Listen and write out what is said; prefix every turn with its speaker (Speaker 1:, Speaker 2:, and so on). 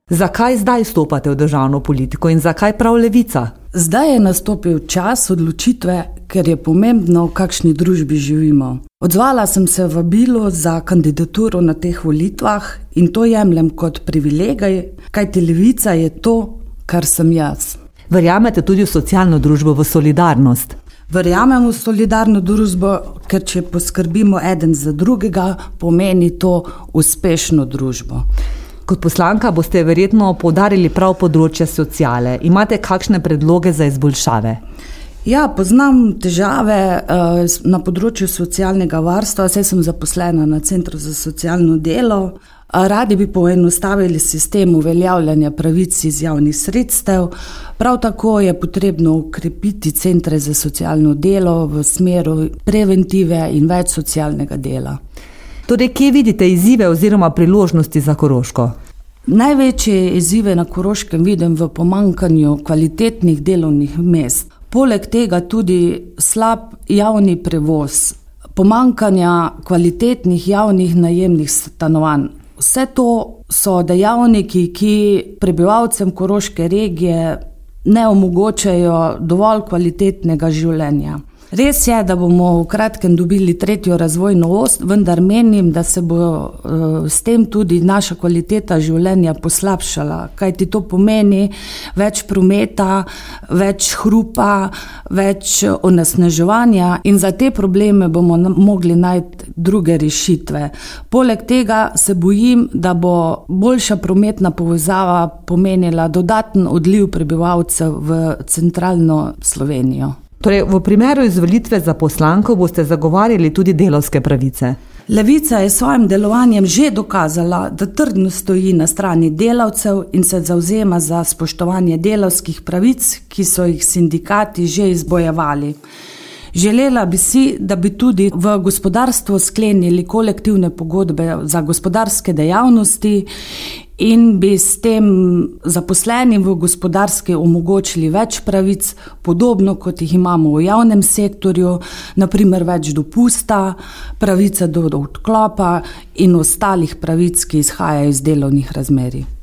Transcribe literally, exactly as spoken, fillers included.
Speaker 1: Zakaj zdaj stopate v državno politiko in zakaj prav Levica?
Speaker 2: Zdaj je nastopil čas odločitve, ker je pomembno, v kakšni družbi živimo. Odzvala sem se vabilu za kandidaturo na teh volitvah in to jemljem kot privilegij, kajti Levica je to, kar sem jaz.
Speaker 1: Verjamete tudi v socialno družbo, v solidarnost?
Speaker 2: Verjamem v solidarno družbo, ker če poskrbimo eden za drugega, pomeni to uspešno družbo.
Speaker 1: Kot poslanka boste verjetno poudarili prav področje sociale. Imate kakšne predloge za izboljšave?
Speaker 2: Ja, poznam težave uh, na področju socialnega varstva, saj sem zaposlena na Centru za socialno delo. Radi bi poenostavili sistem uveljavljanja pravic iz javnih sredstev. Prav tako je potrebno ukrepiti centre za socialno delo v smeru preventive in več socialnega dela.
Speaker 1: Torej, kje vidite izzive oziroma priložnosti za Koroško?
Speaker 2: Največje izzive na Koroškem vidim v pomanjkanju kvalitetnih delovnih mest. Poleg tega tudi slab javni prevoz, pomanjkanja kvalitetnih javnih najemnih stanovanj. Vse to so dejavniki, ki prebivalcem Koroške regije ne omogočajo dovolj kvalitetnega življenja. Res je, da bomo v kratkem dobili tretjo razvojno os, vendar menim, da se bo uh, s tem tudi naša kvaliteta življenja poslabšala, kajti to pomeni več prometa, več hrupa, več onesnaževanja in za te probleme bomo mogli najti druge rešitve. Poleg tega se bojim, da bo boljša prometna povezava pomenila dodaten odliv prebivalcev v centralno Slovenijo.
Speaker 1: Torej, v primeru izvolitve za poslanko boste zagovarjali tudi delavske pravice.
Speaker 2: Levica je s svojim delovanjem že dokazala, da trdno stoji na strani delavcev in se zavzema za spoštovanje delavskih pravic, ki so jih sindikati že izbojevali. Želela bi si, da bi tudi v gospodarstvu sklenili kolektivne pogodbe za gospodarske dejavnosti in bi s tem zaposlenim v gospodarski omogočili več pravic, podobno kot jih imamo v javnem sektorju, naprimer več dopusta, pravice do odklopa in ostalih pravic, ki izhajajo iz delovnih razmerij.